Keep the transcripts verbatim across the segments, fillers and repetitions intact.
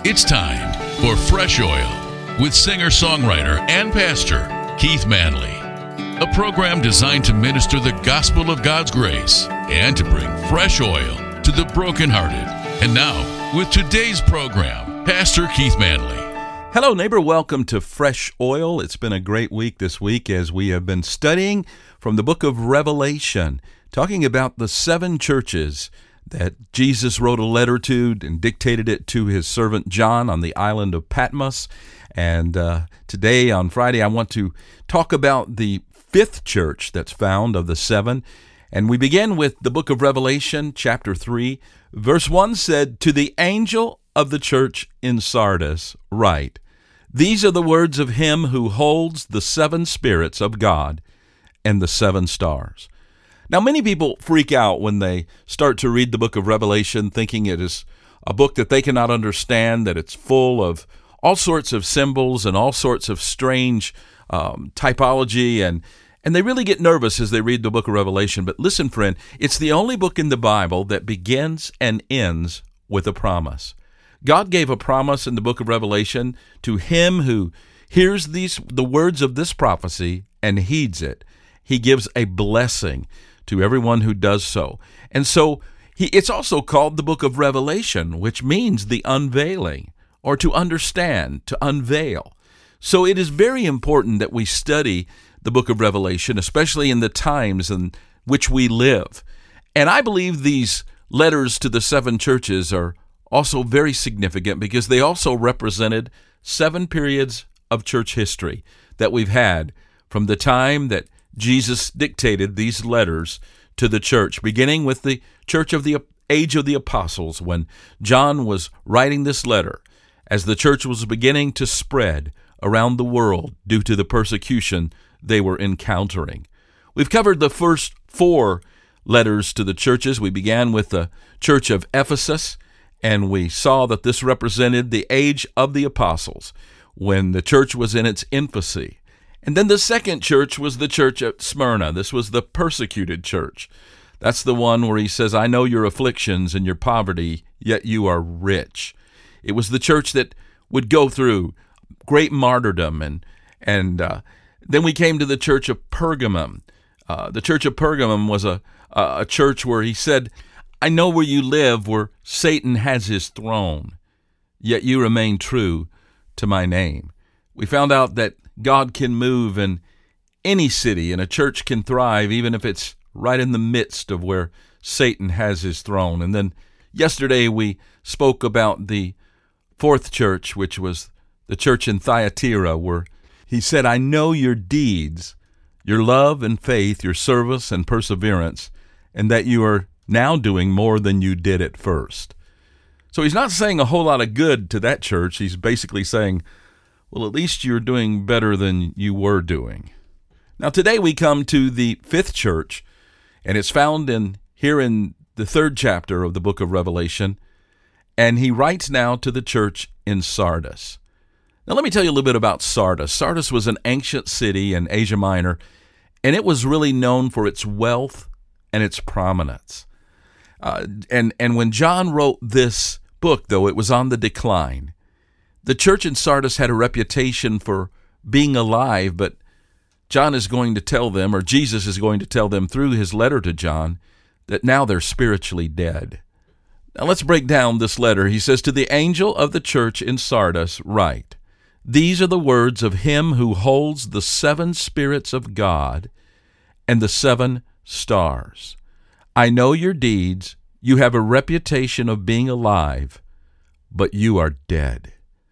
It's time for Fresh Oil with singer-songwriter and pastor Keith Manley, a program designed to minister the gospel of God's grace and to bring fresh oil to the brokenhearted. And now, with today's program, Pastor Keith Manley. Hello, neighbor. Welcome to Fresh Oil. It's been a great week this week as we have been studying from the book of Revelation, talking about the seven churches that Jesus wrote a letter to and dictated it to his servant John on the island of Patmos. And uh, today, on Friday, I want to talk about the fifth church that's found of the seven. And we begin with the book of Revelation, chapter three. Verse one said, "To the angel of the church in Sardis write, these are the words of him who holds the seven spirits of God and the seven stars." Now, many people freak out when they start to read the book of Revelation, thinking it is a book that they cannot understand, that it's full of all sorts of symbols and all sorts of strange um, typology, and, and they really get nervous as they read the book of Revelation. But listen, friend, it's the only book in the Bible that begins and ends with a promise. God gave a promise in the book of Revelation to him who hears these the words of this prophecy and heeds it. He gives a blessing to everyone who does so. And so he, it's also called the book of Revelation, which means the unveiling, or to understand, to unveil. So it is very important that we study the book of Revelation, especially in the times in which we live. And I believe these letters to the seven churches are also very significant because they also represented seven periods of church history that we've had from the time that Jesus dictated these letters to the church, beginning with the church of the age of the apostles, when John was writing this letter as the church was beginning to spread around the world due to the persecution they were encountering. We've covered the first four letters to the churches. We began with the church of Ephesus, and we saw that this represented the age of the apostles, when the church was in its infancy. And then the second church was the church at Smyrna. This was the persecuted church. That's the one where he says, "I know your afflictions and your poverty, yet you are rich." It was the church that would go through great martyrdom. And and uh, then we came to the church of Pergamum. Uh, the church of Pergamum was a, a church where he said, "I know where you live, where Satan has his throne, yet you remain true to my name." We found out that God can move in any city, and a church can thrive even if it's right in the midst of where Satan has his throne. And then yesterday we spoke about the fourth church, which was the church in Thyatira, where he said, "I know your deeds, your love and faith, your service and perseverance, and that you are now doing more than you did at first." So he's not saying a whole lot of good to that church. He's basically saying, well, at least you're doing better than you were doing. Now, today we come to the fifth church, and it's found in here in the third chapter of the book of Revelation, and he writes now to the church in Sardis. Now, let me tell you a little bit about Sardis. Sardis was an ancient city in Asia Minor, and it was really known for its wealth and its prominence. Uh, and, and when John wrote this book, though, it was on the decline. The church in Sardis had a reputation for being alive, but John is going to tell them, or Jesus is going to tell them through his letter to John, that now they're spiritually dead. Now let's break down this letter. He says, "To the angel of the church in Sardis write, these are the words of him who holds the seven spirits of God and the seven stars. I know your deeds. You have a reputation of being alive, but you are dead."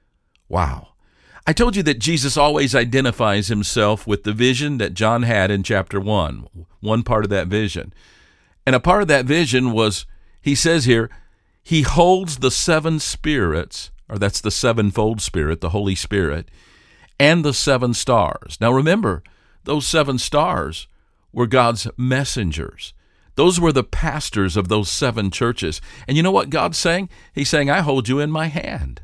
Wow. I told you that Jesus always identifies himself with the vision that John had in chapter one, one part of that vision. And a part of that vision was, he says here, he holds the seven spirits, or that's the sevenfold spirit, the Holy Spirit, and the seven stars. Now remember, those seven stars were God's messengers. Those were the pastors of those seven churches. And you know what God's saying? He's saying, I hold you in my hand.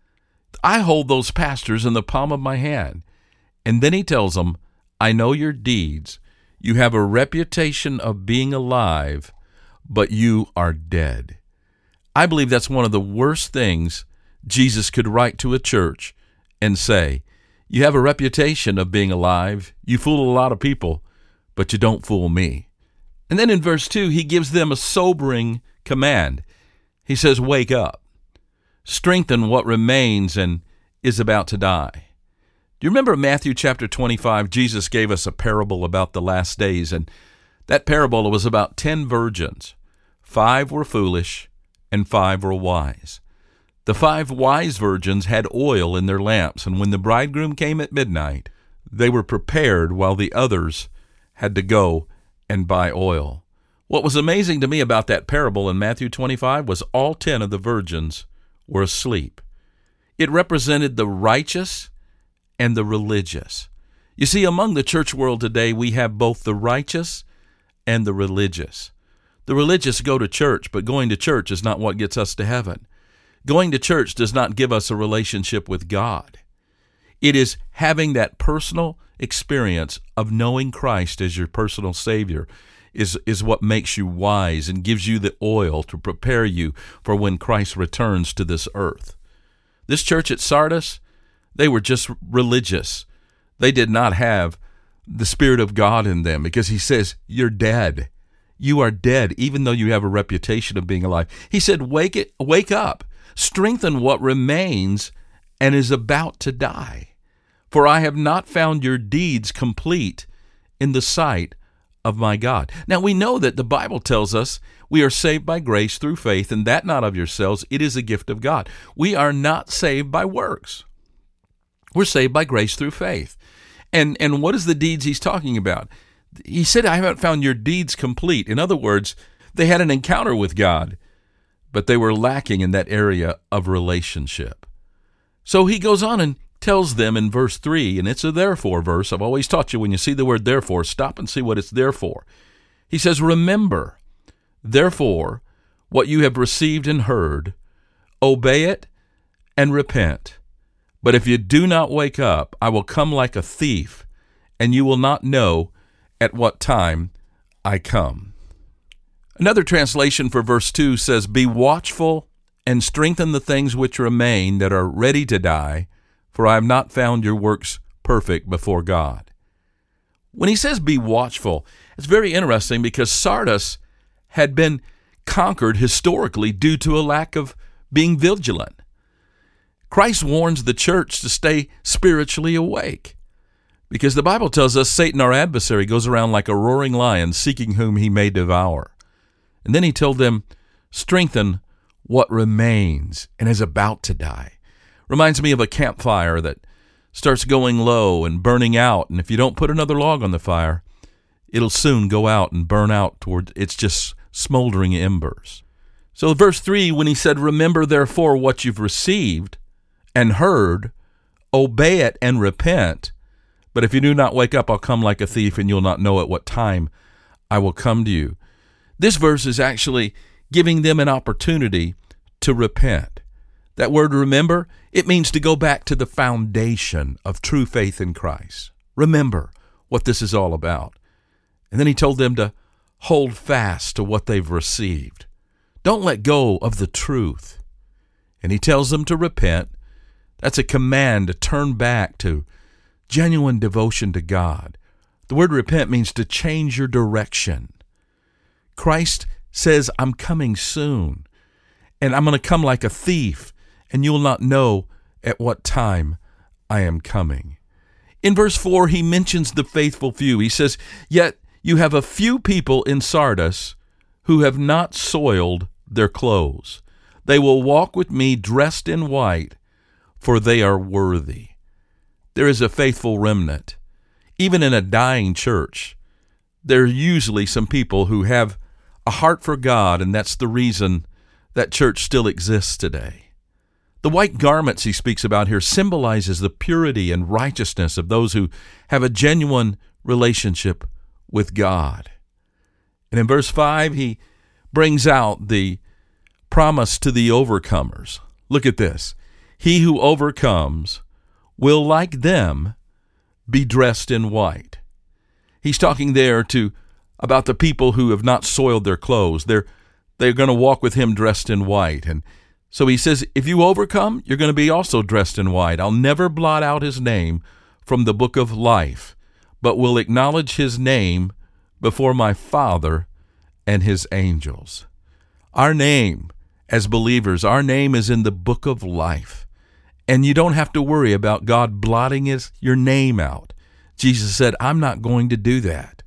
I hold those pastors in the palm of my hand. And then he tells them, I know your deeds. You have a reputation of being alive, but you are dead. I believe that's one of the worst things Jesus could write to a church and say, you have a reputation of being alive. You fool a lot of people, but you don't fool me. And then in verse two, he gives them a sobering command. He says, wake up, strengthen what remains and is about to die. Do you remember Matthew chapter twenty-five? Jesus gave us a parable about the last days, and that parable was about ten virgins. Five were foolish and five were wise. The five wise virgins had oil in their lamps, and when the bridegroom came at midnight, they were prepared while the others had to go and buy oil. What was amazing to me about that parable in Matthew twenty-five was all ten of the virgins were asleep. It represented the righteous and the religious. You see, among the church world today, we have both the righteous and the religious. The religious go to church, but going to church is not what gets us to heaven. Going to church does not give us a relationship with God. It is having that personal experience of knowing Christ as your personal Savior is, is what makes you wise and gives you the oil to prepare you for when Christ returns to this earth. This church at Sardis, they were just religious. They did not have the Spirit of God in them because he says, you're dead. You are dead, even though you have a reputation of being alive. He said, wake it, wake up, strengthen what remains and is about to die. For I have not found your deeds complete in the sight of my God. Now we know that the Bible tells us we are saved by grace through faith, and that not of yourselves, it is a gift of God. We are not saved by works. We're saved by grace through faith. And and what is the deeds he's talking about? He said, I haven't found your deeds complete. In other words, they had an encounter with God, but they were lacking in that area of relationship. So he goes on and tells them in verse three, and it's a therefore verse. I've always taught you when you see the word therefore, stop and see what it's there for. He says, remember, therefore, what you have received and heard, obey it and repent. But if you do not wake up, I will come like a thief, and you will not know at what time I come. Another translation for verse two says, be watchful and strengthen the things which remain that are ready to die, for I have not found your works perfect before God. When he says be watchful, it's very interesting because Sardis had been conquered historically due to a lack of being vigilant. Christ warns the church to stay spiritually awake because the Bible tells us Satan, our adversary, goes around like a roaring lion seeking whom he may devour. And then he told them, strengthen what remains and is about to die. Reminds me of a campfire that starts going low and burning out, and if you don't put another log on the fire, it'll soon go out and burn out toward it's just smoldering embers. So verse three, when he said, remember therefore what you've received and heard, obey it and repent. But if you do not wake up, I'll come like a thief, and you'll not know at what time I will come to you. This verse is actually giving them an opportunity to repent. That word remember, it means to go back to the foundation of true faith in Christ. Remember what this is all about. And then he told them to hold fast to what they've received. Don't let go of the truth. And he tells them to repent. That's a command to turn back to genuine devotion to God. The word repent means to change your direction. Christ says, I'm coming soon, and I'm going to come like a thief, and you'll not know at what time I am coming. In verse four, he mentions the faithful few. He says, yet you have a few people in Sardis who have not soiled their clothes. They will walk with me dressed in white, for they are worthy. There is a faithful remnant. Even in a dying church, there are usually some people who have a heart for God, and that's the reason that church still exists today. The white garments he speaks about here symbolizes the purity and righteousness of those who have a genuine relationship with God. And in verse five, he brings out the promise to the overcomers. Look at this. He who overcomes will, like them, be dressed in white. He's talking there to about the people who have not soiled their clothes. They're they're going to walk with him dressed in white. And So he says, if you overcome, you're going to be also dressed in white. I'll never blot out his name from the book of life, but will acknowledge his name before my Father and his angels. Our name as believers, our name is in the book of life. And you don't have to worry about God blotting his, your name out. Jesus said, I'm not going to do that.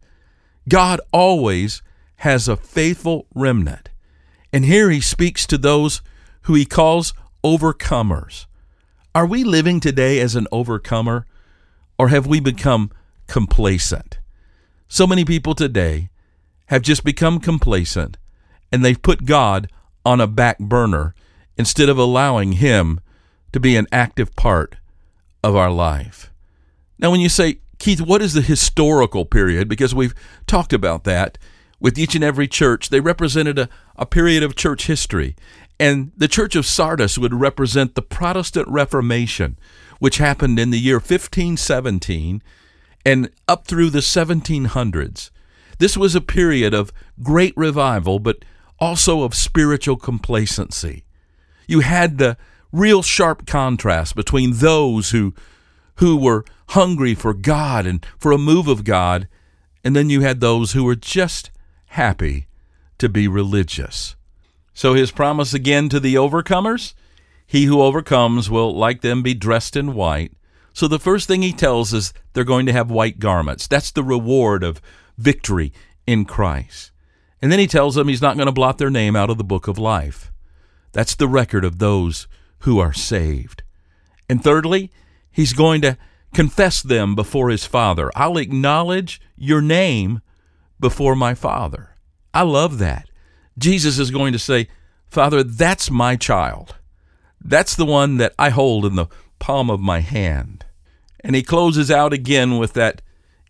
God always has a faithful remnant. And here he speaks to those who he calls overcomers. Are we living today as an overcomer, or have we become complacent? So many people today have just become complacent, and they've put God on a back burner instead of allowing him to be an active part of our life. Now, when you say, Keith, what is the historical period? Because we've talked about that with each and every church. They represented a, a period of church history. And the church of Sardis would represent the Protestant Reformation, which happened in the year fifteen seventeen and up through the seventeen hundreds. This was a period of great revival, but also of spiritual complacency. You had the real sharp contrast between those who who were hungry for God and for a move of God, and then you had those who were just happy to be religious. So his promise again to the overcomers, he who overcomes will, like them, be dressed in white. So the first thing he tells us, they're going to have white garments. That's the reward of victory in Christ. And then he tells them he's not going to blot their name out of the book of life. That's the record of those who are saved. And thirdly, he's going to confess them before his Father. I'll acknowledge your name before my Father. I love that. Jesus is going to say, Father, that's my child. That's the one that I hold in the palm of my hand. And he closes out again with that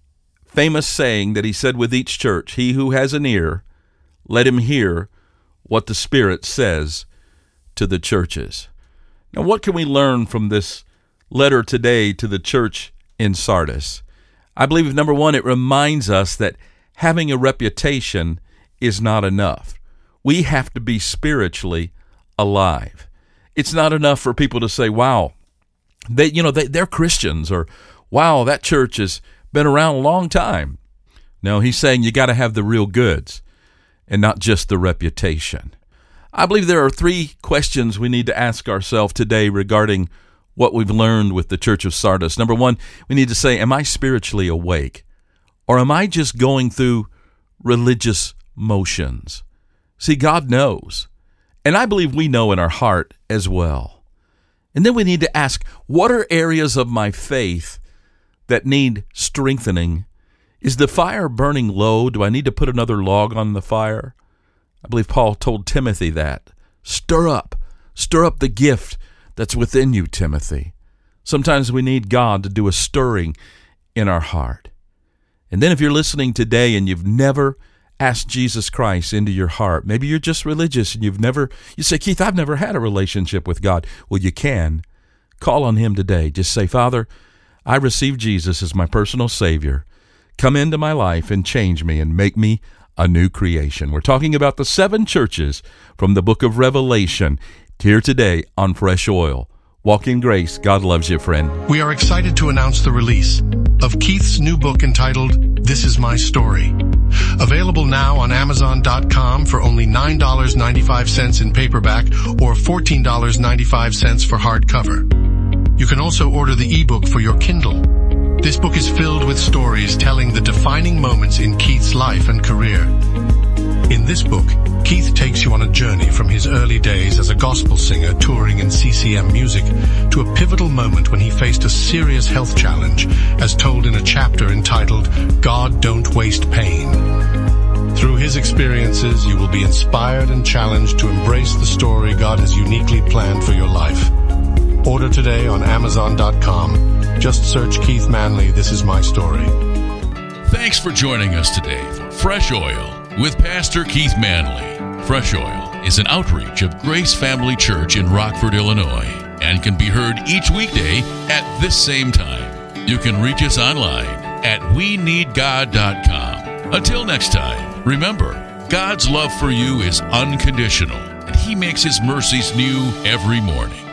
famous saying that he said with each church, he who has an ear, let him hear what the Spirit says to the churches. Now, what can we learn from this letter today to the church in Sardis? I believe, number one, it reminds us that having a reputation is not enough. We have to be spiritually alive. It's not enough for people to say, wow, they, you know, they, they're Christians, or wow, that church has been around a long time. No, he's saying you got to have the real goods and not just the reputation. I believe there are three questions we need to ask ourselves today regarding what we've learned with the Church of Sardis. Number one, we need to say, am I spiritually awake? Or am I just going through religious motions? See, God knows. And I believe we know in our heart as well. And then we need to ask, what are areas of my faith that need strengthening? Is the fire burning low? Do I need to put another log on the fire? I believe Paul told Timothy that. Stir up. Stir up the gift that's within you, Timothy. Sometimes we need God to do a stirring in our heart. And then if you're listening today and you've never asked Jesus Christ into your heart, maybe you're just religious and you've never, you say, Keith, I've never had a relationship with God. Well, you can. Call on him today. Just say, Father, I receive Jesus as my personal Savior. Come into my life and change me and make me a new creation. We're talking about the seven churches from the book of Revelation here today on Fresh Oil. Walk in grace. God loves you, friend. We are excited to announce the release of Keith's new book entitled, This Is My Story. Available now on Amazon dot com for only nine dollars and ninety-five cents in paperback or fourteen dollars and ninety-five cents for hardcover. You can also order the ebook for your Kindle. This book is filled with stories telling the defining moments in Keith's life and career. In this book, Keith takes you on a journey from his early days as a gospel singer touring in C C M music to a pivotal moment when he faced a serious health challenge, as told in a chapter entitled, God Don't Waste Pain. Through his experiences, you will be inspired and challenged to embrace the story God has uniquely planned for your life. Order today on Amazon dot com. Just search Keith Manley, This Is My Story. Thanks for joining us today for Fresh Oil with Pastor Keith Manley. Fresh Oil is an outreach of Grace Family Church in Rockford, Illinois, and can be heard each weekday at this same time. You can reach us online at we need god dot com. Until next time, remember, God's love for you is unconditional, and He He makes His mercies new every morning.